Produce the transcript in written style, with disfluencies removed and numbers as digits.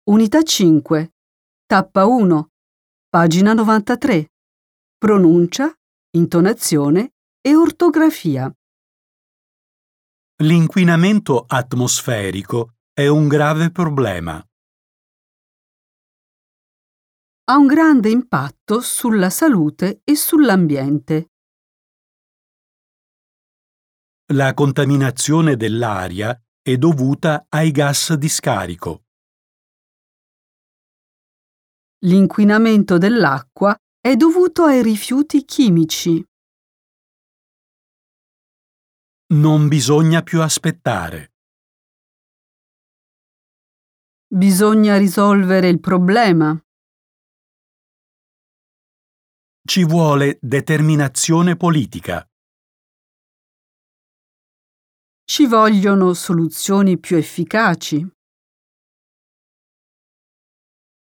Unità 5, tappa 1, pagina 93. Pronuncia, intonazione e ortografia. L'inquinamento atmosferico è un grave problema. Ha un grande impatto sulla salute e sull'ambiente. La contaminazione dell'aria è dovuta ai gas di scarico. L'inquinamento dell'acqua è dovuto ai rifiuti chimici. Non bisogna più aspettare. Bisogna risolvere il problema. Ci vuole determinazione politica. Ci vogliono soluzioni più efficaci.